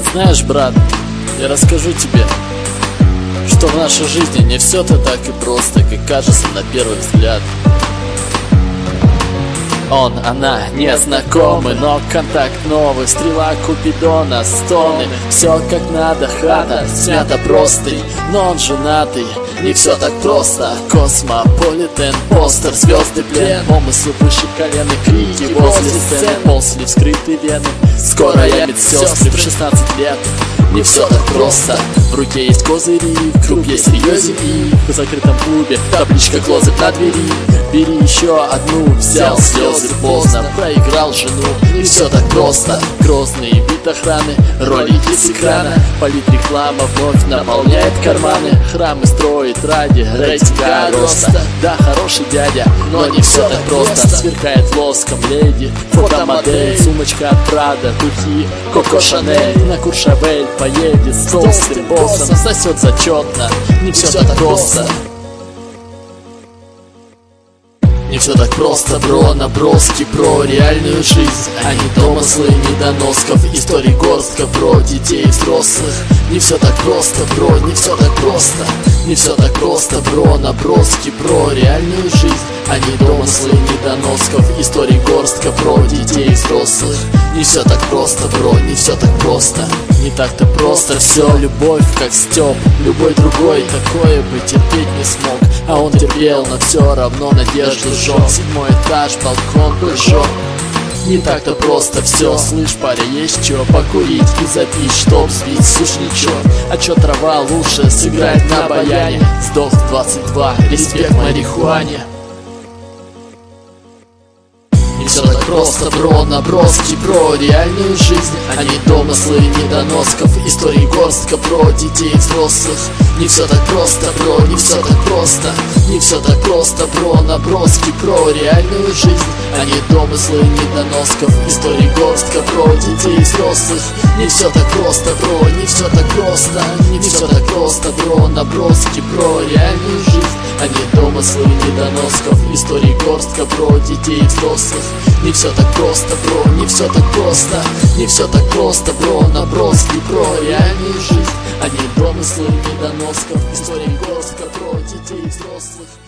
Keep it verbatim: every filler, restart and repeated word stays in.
Знаешь, брат, я расскажу тебе, что в нашей жизни не все-то так и просто, как кажется на первый взгляд. Он, она не знакомы, но контакт новый. Стрела Купидона, стоны, все как надо, хата снята простынь, но он женатый. Не все так просто. Космополитен, постер, звезды, плен, помыслы выше колен и крики возле сцены, ползли вскрытые вены. Скоро я медсестры в шестнадцать лет. Не все так просто. В руке есть козыри, круг есть серьезен, и в закрытом клубе табличка клозет на двери. Бери еще одну, взял слезы поздно, проиграл жену. Не все так просто. Грозный вид охраны, ролики с экрана, политреклама вновь наполняет карманы. Храмы строит ради рейтинга роста. Да, хороший дядя, но не все так просто. Сверкает лоском леди, фотомодель, сумочка от Прада, духи Коко Шанель. На Куршавель поедет с толстым боссом, сосет зачетно. Не все так просто. Не все так просто, бро, наброски про реальную жизнь, а не домыслы недоносков, истории горстка про детей и взрослых. Не все так просто, бро, не все так просто. Не все так просто, бро, наброски про реальную жизнь, а не домыслы недоносков, истории горстка про детей и взрослых. Не все так просто, бро, не все так просто. Не так-то просто все, любовь как стёб. Любой другой такое бы терпеть не смог, а он терпел, но все равно надежду сжег. Седьмой этаж, балкон прыжок. Не так-то просто все, слышь, паря, есть чё покурить и запить, чтоб сбить сушничок. А чё трава лучше сыграет на баяне. Сдох в двадцать два, респект марихуане. Не все так просто, бро, наброски про реальную жизнь, а не домыслы недоносков, истории горстка про детей и взрослых. Не все так просто, бро, не все так просто. Не все так просто, бро, наброски про реальную жизнь, а не домыслы недоносков, истории горстка про детей и взрослых. Не все так просто, бро, не все так просто. Не все так просто, бро, наброски про реальную жизнь, а не домыслы недоносков, истории горстка про детей и взрослых. Не все так просто, бро, не все так просто. Не все так просто, бро, наброски про реальную жизнь, а не домыслы недоносков, истории горстка про детей и взрослых.